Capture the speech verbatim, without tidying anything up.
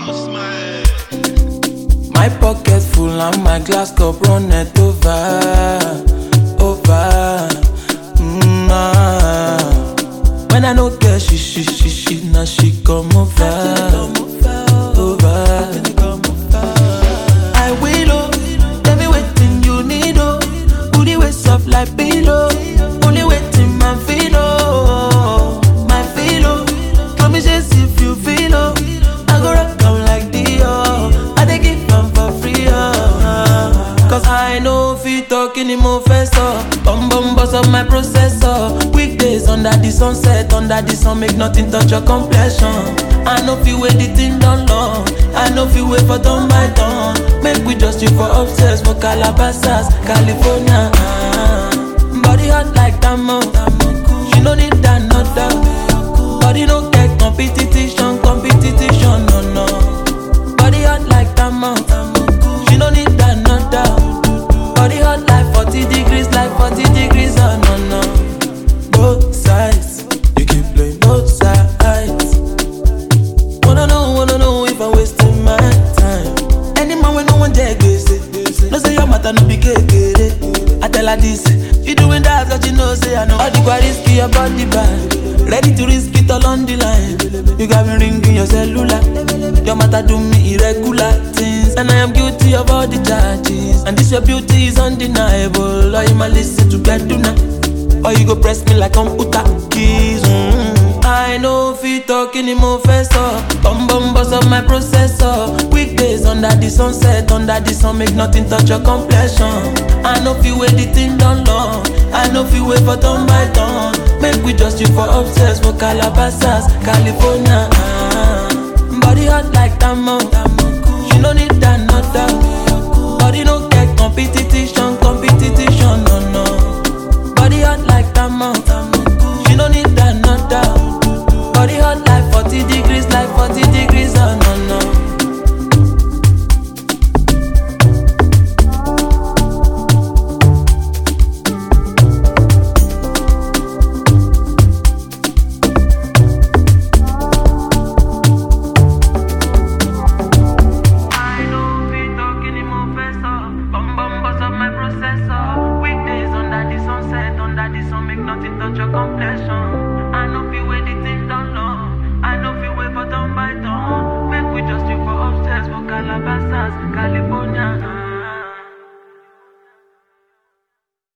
My pocket full and my glass cup runneth over, over. Mm, ah. When I no get she, she, she, she, now she come over, over. I will, oh, tell me waiting you need, oh. Booty way soft like pillow, only waiting my feel, oh, my feel, oh. Promise just if you feel, oh, I go rock out like Dio. I dey give them for free, oh. Cause I know if you talk anymore first, oh. Bum bum boss of my processor. Weekdays under the sunset, under the sun make nothing touch your complexion. I know if you wait the thing done long, I know if you wait for turn by turn. Make we just you for upstairs for Calabasas, California. Body hot like Tamo, she no need another. Body no get competition, competition, no no. Body hot like Tamo, she no need another. Body hot like forty degrees, like forty degrees, oh no no. Both sides, you keep playing both sides. Wanna know, wanna know if I'm wasting my time. Any man when no one take this, no say your matter no be kekere. I tell her this, she doing that, but you know say I know. All the quite risky, your body bad, ready to risk it all on the line. You got me ringing your cellular, your matter do me irregular things, and I am guilty of all the charges. And this your beauty is undeniable. Or you might listen to get to now, or you go press me like computer keys. Mm-hmm. I know if you talk anymore first, oh. Bum bum boss of my processor. Weekdays under the sunset, under the sun make nothing touch your complexion. I know if you wait the thing done long, I know if you wait for turn by turn. Make we just you for upstairs for Calabasas, California. Body hot like Tamo, she no need another. Body no get competition, competition, no no. Body hot like Tamo, she no need another. Body hot like forty degrees, like forty degrees, oh no no. Nothing touch your complexion. I know if you wait the thing down long, I know if you wait for turn by turn. Make we just you for upstairs for Calabasas, California.